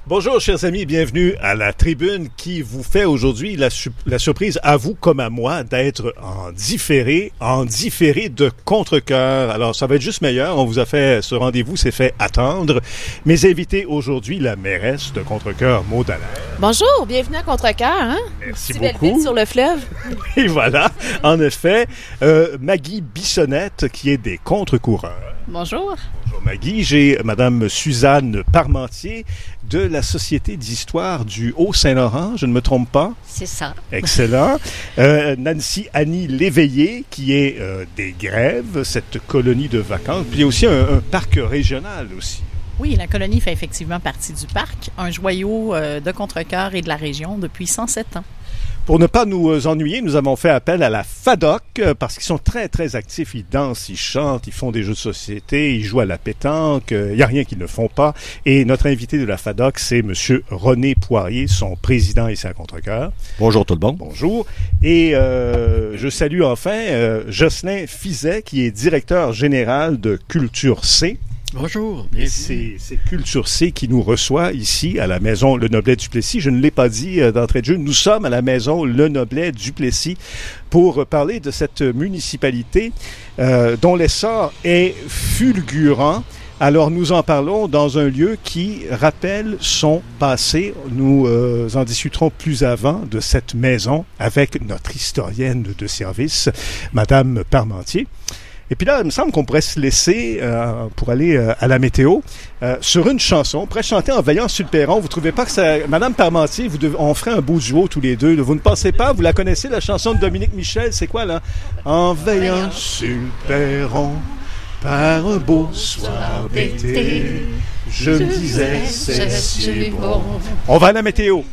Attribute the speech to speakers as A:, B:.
A: Bonjour, chers amis, bienvenue à la tribune qui vous fait aujourd'hui la surprise, à vous comme à moi, d'être en différé de Contrecœur. Alors, ça va être juste meilleur. On vous a fait, ce rendez-vous s'est fait attendre. Mes invités aujourd'hui, la mairesse de Contrecœur, Maude Allaire.
B: Bonjour, bienvenue à Contrecœur, hein?
A: Merci
B: Petit
A: beaucoup.
B: Belle-Ville sur le fleuve.
A: Et voilà, en effet, Maggie Bissonnette, qui est des contre-coureurs.
B: Bonjour.
A: Bonjour Maggie, j'ai Madame Suzanne Parmentier de la Société d'histoire du Haut-Saint-Laurent, je ne me trompe pas?
C: C'est ça.
A: Excellent. Nancy Annie Léveillé, qui est des Grèves, cette colonie de vacances, puis il y a aussi un parc régional aussi.
B: Oui, la colonie fait effectivement partie du parc, un joyau de Contrecœur et de la région depuis 107 ans.
A: Pour ne pas nous ennuyer, nous avons fait appel à la FADOC parce qu'ils sont très, très actifs. Ils dansent, ils chantent, ils font des jeux de société, ils jouent à la pétanque. Il n'y a rien qu'ils ne font pas. Et notre invité de la FADOC, c'est M. René Poirier, son président ici à Contrecœur.
D: Bonjour tout le monde.
A: Bonjour. Et je salue enfin Jocelyn Fizet, qui est directeur général de Culture C.
D: Bonjour.
A: Et c'est Culture C qui nous reçoit ici à la maison Le Noblet-Duplessis. Je ne l'ai pas dit d'entrée de jeu. Nous sommes à la maison Le Noblet-Duplessis pour parler de cette municipalité dont l'essor est fulgurant. Alors, nous en parlons dans un lieu qui rappelle son passé. Nous en discuterons plus avant de cette maison avec notre historienne de service, Madame Parmentier. Et puis là, il me semble qu'on pourrait se laisser, pour aller à la météo, sur une chanson. On pourrait chanter en veillant sur le perron. Vous trouvez pas que ça... Madame Parmentier, on ferait un beau duo tous les deux. Vous ne pensez pas? Vous la connaissez, la chanson de Dominique Michel? C'est quoi, là? En veillant sur le perron, par un beau soir d'été, je me disais, c'est si bon. On va à la météo.